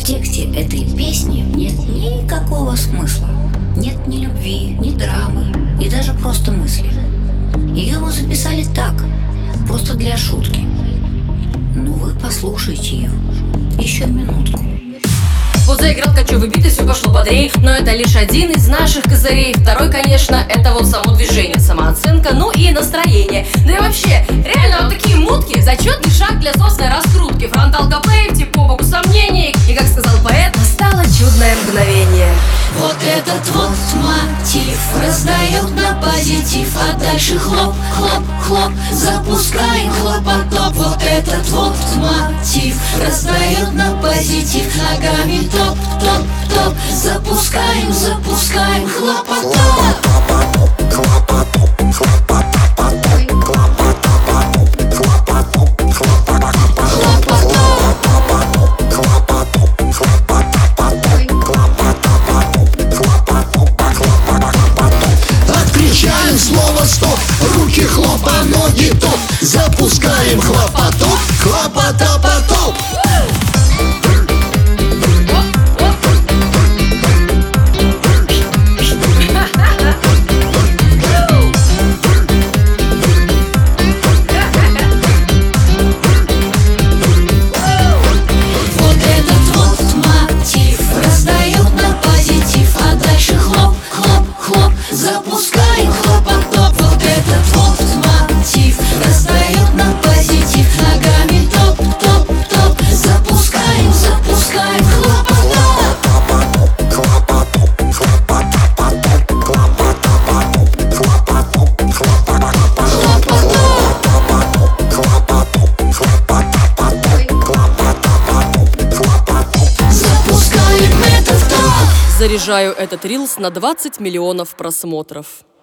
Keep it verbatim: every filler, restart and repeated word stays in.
тексте этой песни нет никакого смысла. Нет ни любви, ни драмы и даже просто мысли. Ее мы записали так, просто для шутки. Ну вы послушайте ее еще минутку. Вот заиграл кочевый бит и все пошло бодрей. Но это лишь один из наших козырей. Второй, конечно, это вот само движение, самооценка, ну и настроение. Да и вообще, реально вот такие мутки — зачетный шаг для собственной раскрутки. Фронталка плей, в по боку сомнений. И как сказал поэт, настало чудное мгновение. Вот этот вот мотив раздает на позитив, а дальше хлоп, хлоп, хлоп, запускаем хлопотоп. Вот этот вот мотив раздает на позитив, ногами топ, топ, топ, запускаем, запускаем хлопотоп. Отключаем слово стоп, руки хлопа, ноги топ, запускаем хлопотоп, хлопотопотоп. Запускаем хлопотоп. Вот этот вот мотив раздает на позитив, ногами топ, топ, топ, запускаем, запускаем хлопотоп. Запускаем это в топ. Заряжаю этот рилс на двадцать миллионов просмотров.